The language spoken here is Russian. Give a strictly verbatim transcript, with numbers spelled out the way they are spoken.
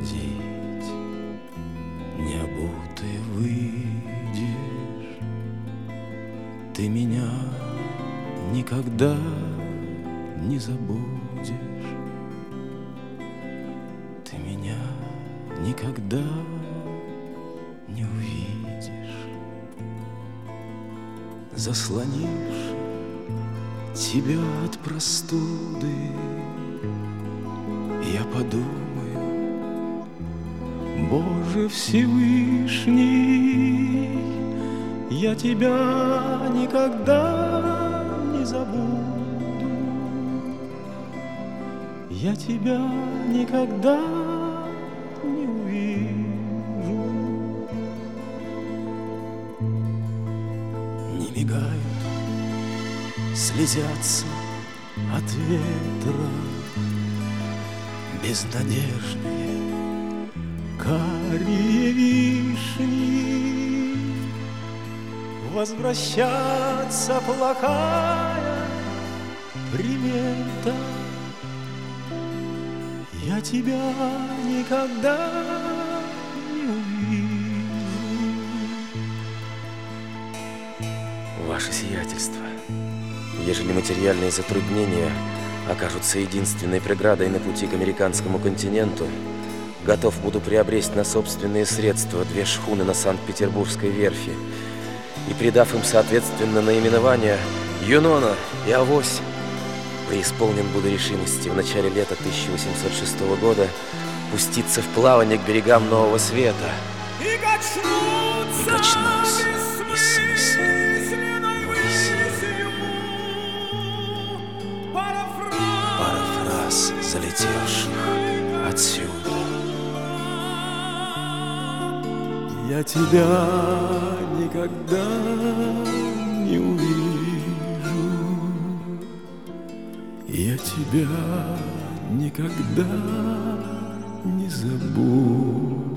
ходить, необутый выйдешь, ты меня никогда не забудешь, ты меня никогда не увидишь. Заслонишь тебя от простуды, я подумаю: Боже Всевышний, я тебя никогда не забуду, я тебя никогда не увижу. Не мигают, слезятся от ветра безнадежные карие вишни. Возвращаться плохая примета, я тебя никогда не увижу. Ваше сиятельство, ежели материальные затруднения окажутся единственной преградой на пути к американскому континенту, готов буду приобрести на собственные средства две шхуны на Санкт-Петербургской верфи и, придав им соответственно наименования Юнона и Авось, преисполнен буду решимости в начале лета тысяча восемьсот шестого года пуститься в плавание к берегам Нового Света. И качнуться, И качнусь бессмысленной мыслью, парафраз залетевших отсюда. Я тебя никогда не увижу, я тебя никогда не забуду.